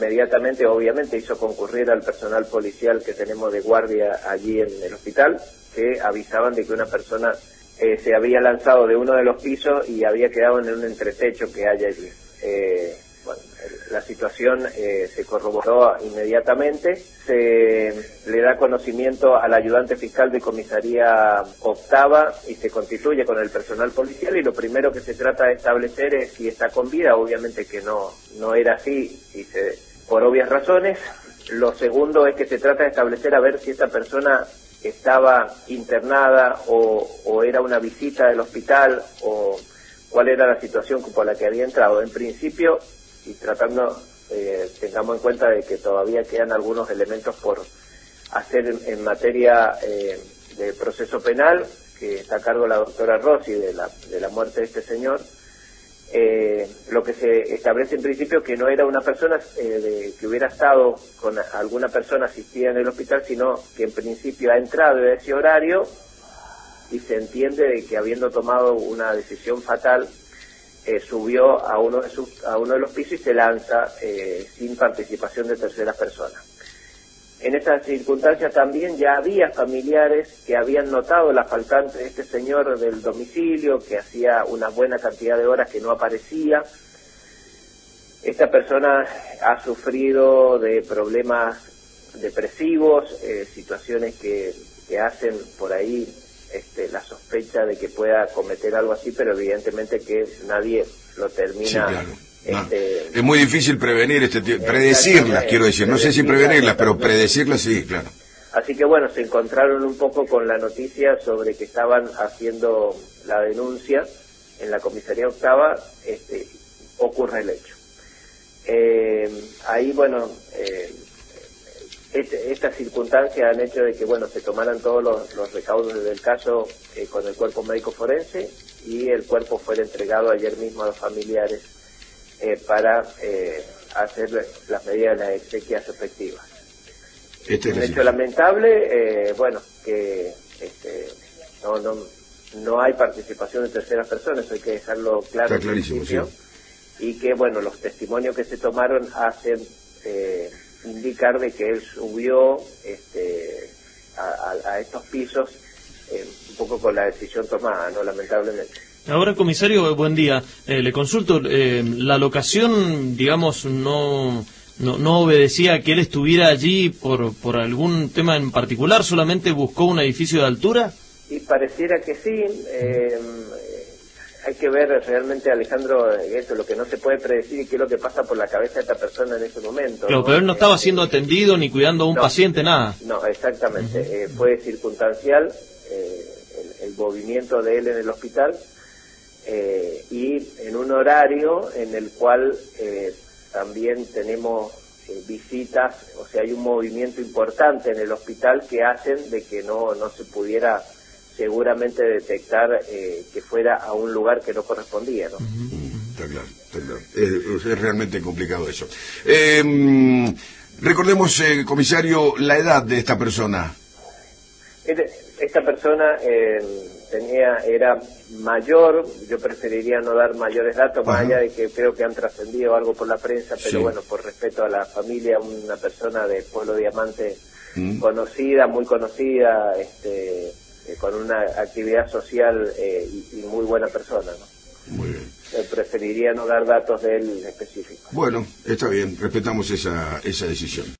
inmediatamente, obviamente, hizo concurrir al personal policial que tenemos de guardia allí en el hospital, que avisaban de que una persona se había lanzado de uno de los pisos y había quedado en un entretecho que hay allí. Bueno, la situación se corroboró inmediatamente, se le da conocimiento al ayudante fiscal de comisaría octava y se constituye con el personal policial, y lo primero que se trata de establecer es si está con vida. Obviamente que no era así, por obvias razones. Lo segundo es que se trata de establecer a ver si esta persona estaba internada o era una visita del hospital, o cuál era la situación por la que había entrado. En principio, y tratando, tengamos en cuenta de que todavía quedan algunos elementos por hacer en materia de proceso penal, que está a cargo la doctora Rossi de la muerte de este señor. Lo que se establece en principio que no era una persona que hubiera estado con alguna persona asistida en el hospital, sino que en principio ha entrado en ese horario y se entiende de que, habiendo tomado una decisión fatal, subió a uno de los pisos y se lanza sin participación de terceras personas. En esas circunstancias también ya había familiares que habían notado la faltante de este señor del domicilio, que hacía una buena cantidad de horas que no aparecía. Esta persona ha sufrido de problemas depresivos, situaciones que hacen por ahí la sospecha de que pueda cometer algo así, pero evidentemente que nadie lo termina. Sí, claro. Es muy difícil prevenir predecirlas, quiero decir, no sé si prevenirlas, pero predecirlas sí, claro. Así que bueno, se encontraron un poco con la noticia sobre que estaban haciendo la denuncia en la comisaría octava, ocurre el hecho. Ahí, bueno, estas circunstancias han hecho de que, bueno, se tomaran todos los recaudos del caso con el cuerpo médico forense, y el cuerpo fue entregado ayer mismo a los familiares para hacer las medidas de las exequias efectivas. Un hecho lamentable, bueno, que no hay participación de terceras personas, hay que dejarlo claro. Está clarísimo, sí. Y que, bueno, los testimonios que se tomaron hacen indicar de que él subió a estos pisos un poco con la decisión tomada, ¿no? Lamentablemente. Ahora, comisario, buen día. Le consulto, la locación, digamos, no obedecía a que él estuviera allí por algún tema en particular, solamente buscó un edificio de altura. Y pareciera que sí. Hay que ver realmente, Alejandro, esto, lo que no se puede predecir y qué es lo que pasa por la cabeza de esta persona en ese momento. Claro, ¿no? Pero él no estaba siendo atendido ni cuidando a un paciente, nada. No, exactamente. Fue circunstancial el movimiento de él en el hospital, y en un horario en el cual también tenemos visitas, o sea, hay un movimiento importante en el hospital que hacen de que no se pudiera seguramente detectar que fuera a un lugar que no correspondía, ¿no? Está claro. Es realmente complicado eso. Recordemos, comisario, la edad de esta persona. Esta persona era mayor. Yo preferiría no dar mayores datos, más allá de que creo que han trascendido algo por la prensa, pero bueno, por respeto a la familia, una persona de Pueblo Diamante conocida, muy conocida, con una actividad social y muy buena persona, ¿no? Muy bien. Preferiría no dar datos de él específicos. Bueno, está bien, respetamos esa decisión.